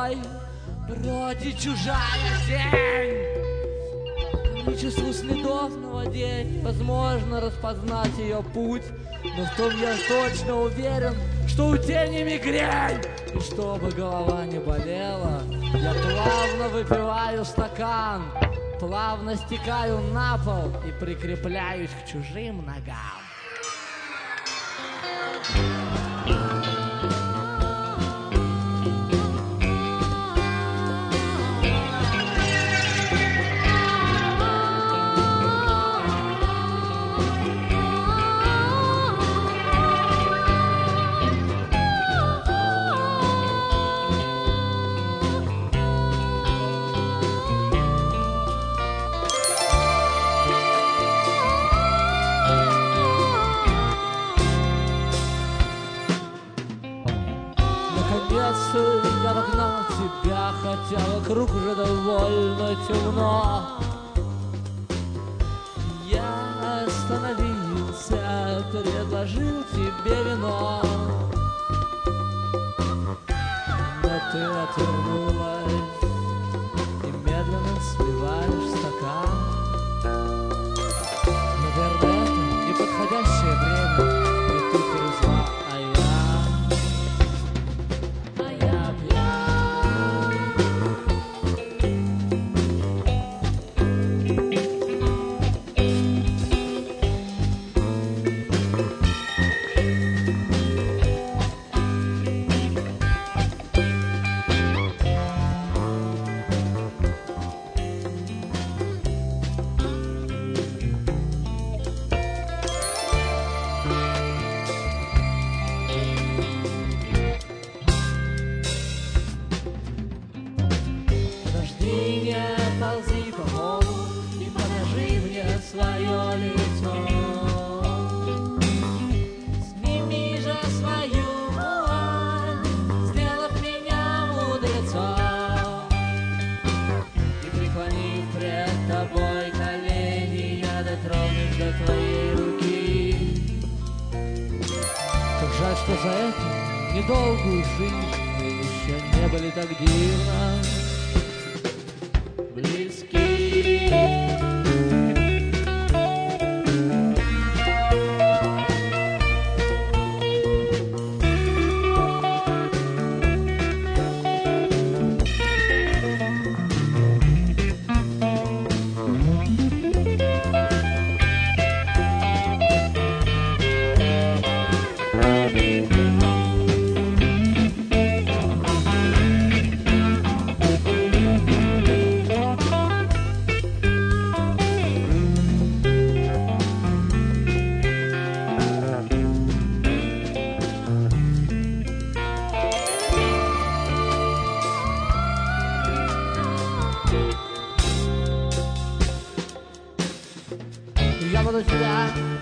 тобой бродит чужая тень. Количество следов на воде невозможно распознать ее путь, но в том я точно уверен, что у тени мигрень. И чтобы голова не болела, я плавно выпиваю стакан, плавно стекаю на пол и прикрепляюсь к чужим ногам. Я догнал тебя, хотя вокруг уже довольно темно. Я остановился, предложил тебе вино, но ты отвернулась и медленно сливаешь стакан. Наверное, это неподходящее время, и ты трезва, а я... Ползи по полу и покажи мне свое лицо. Сними же свою вуаль, сделав меня мудрецом, и преклонив пред тобой колени, я дотронусь до твоей руки. Как жаль, что за эту недолгую жизнь мы еще не были так дивно близки. Я буду тебя